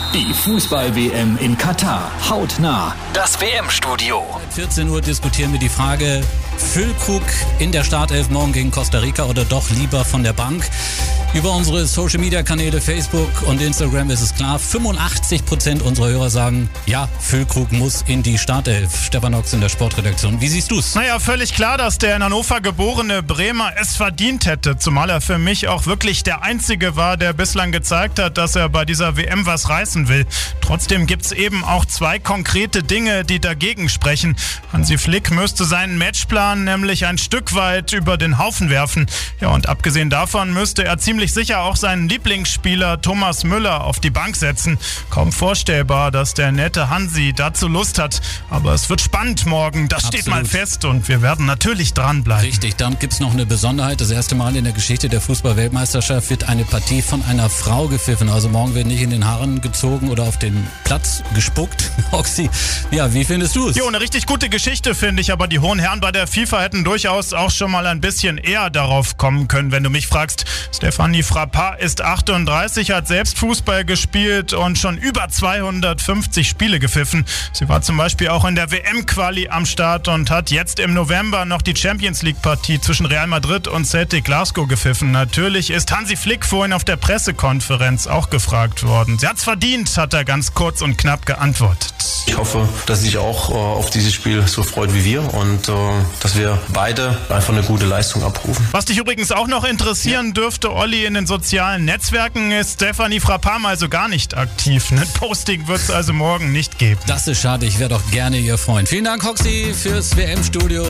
Die Fußball-WM in Katar. Hautnah. Das WM-Studio. 14 Uhr diskutieren wir die Frage, Füllkrug in der Startelf morgen gegen Costa Rica oder doch lieber von der Bank? Über unsere Social-Media-Kanäle Facebook und Instagram ist es klar, 85% unserer Hörer sagen, ja, Füllkrug muss in die Startelf. Stefan Ochs in der Sportredaktion. Wie siehst du's? Naja, völlig klar, dass der in Hannover geborene Bremer es verdient hätte, zumal er für mich auch wirklich der Einzige war, der bislang gezeigt hat, dass er bei dieser WM was reißen will. Trotzdem gibt's eben auch zwei konkrete Dinge, die dagegen sprechen. Hansi Flick müsste seinen Matchplan nämlich ein Stück weit über den Haufen werfen. Ja, und abgesehen davon müsste er ziemlich sicher auch seinen Lieblingsspieler Thomas Müller auf die Bank setzen. Kaum vorstellbar, dass der nette Hansi dazu Lust hat. Aber es wird spannend morgen, das steht mal fest und wir werden natürlich dranbleiben. Richtig, dann gibt's noch eine Besonderheit. Das erste Mal in der Geschichte der Fußball-Weltmeisterschaft wird eine Partie von einer Frau gepfiffen. Also morgen wird nicht in den Haaren gezogen oder auf den Platz gespuckt. Oxy, ja, wie findest du es? Jo, eine richtig gute Geschichte, finde ich. Aber die hohen Herren bei der FIFA hätten durchaus auch schon mal ein bisschen eher darauf kommen können, wenn du mich fragst. Stefanie Frappart ist 38, hat selbst Fußball gespielt und schon über 250 Spiele gepfiffen. Sie war zum Beispiel auch in der WM-Quali am Start und hat jetzt im November noch die Champions-League-Partie zwischen Real Madrid und Celtic Glasgow gepfiffen. Natürlich ist Hansi Flick vorhin auf der Pressekonferenz auch gefragt worden. Sie hat's verdient, hat er ganz kurz und knapp geantwortet. Ich hoffe, dass sie sich auch auf dieses Spiel so freut wie wir und dass wir beide einfach eine gute Leistung abrufen. Was dich übrigens auch noch interessieren dürfte, Olli, in den sozialen Netzwerken ist Stefanie Frappart mal so gar nicht aktiv. Ein Posting wird es also morgen nicht geben. Das ist schade, ich wäre doch gerne Ihr Freund. Vielen Dank, Hoxi, fürs WM-Studio.